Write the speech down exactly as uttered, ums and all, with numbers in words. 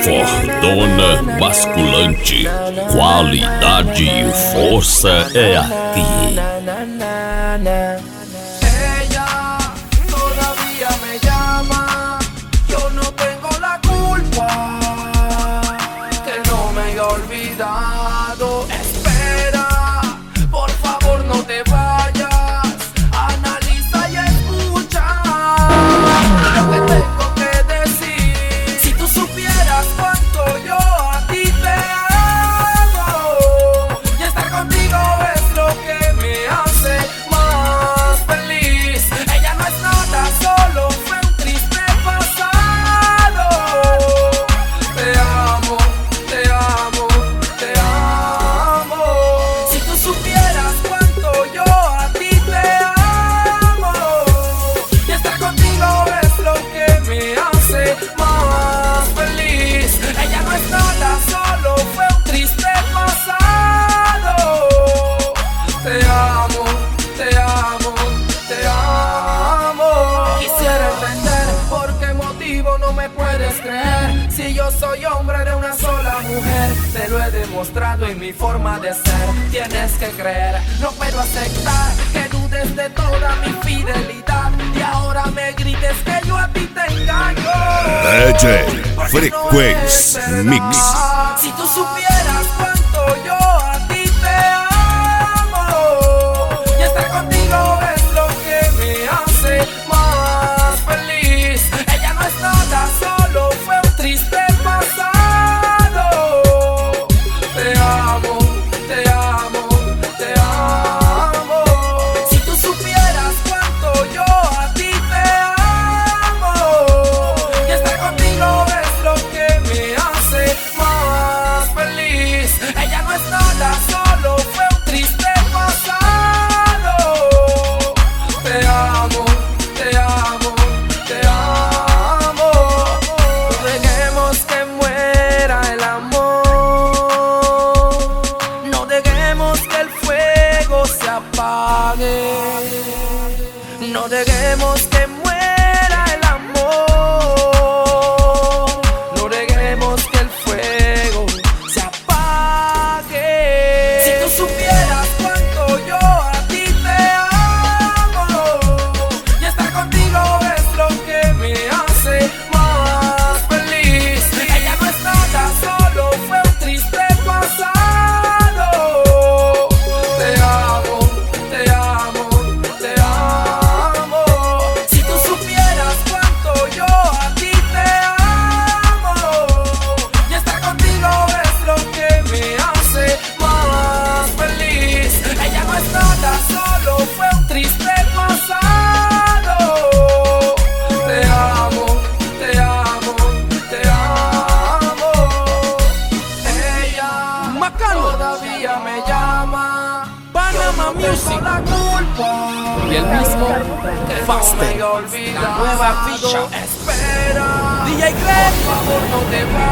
Fordona Basculante, qualidade e força é aqui. Ella todavía me llama, yo no tengo la culpa, que no me he olvidado. Espera, por favor no te vayas, analiza y escucha lo que tengo que decir. Si tú supieras cuánto yo a ti te amo, y estar contigo es lo que me hace más feliz. Ella no es nada, solo fue un triste pasado. Te amo, te amo, te amo. Si tú supieras cuánto yo a ti te amo, y estar contigo es lo que me hace más feliz. Ella no es nada, solo fue un triste pasado. Te amo, te amo, te amo. Quisiera entender por qué motivo no me puedes creer. Si yo soy hombre de una sola mujer, te lo he demostrado en mi forma de ser. Tienes que creer, no puedo aceptar que dudes de toda mi fidelidad y ahora me grites que yo a ti te engaño. D J Frequency Mix. Si tú supieras cuánto yo a ti te amo, y estar contigo es lo que me hace más feliz. Ella no es nada, solo fue un triste pasado. Te amo, te amo, te amo. Si tú supieras cuánto yo a ti te amo, y estar contigo es lo que me hace más feliz. Ella no es nada, solo fue un triste pasado. Te amo, te amo, te amo. No dejemos que muera el amor, no dejemos que el fuego se apague, no dejemos que muera el amor, no dejemos que el fuego se apague. Si tú supieras cuánto yo a ti te amo, y estar contigo es lo que me hace más feliz. Ella no es nada, solo fue un triste pasado. Te amo, te amo, te amo. Si tú supieras cuánto yo a ti te amo, y estar contigo es lo que me hace más feliz. Ella no es nada, solo fue un triste pasado. Te amo, te amo, te amo. Ella todavía me llama, Panama Music la culpa y el mismo que Faster, no me he olvidado. la nueva ficha. Espera, D J Greg, por favor no te vayas.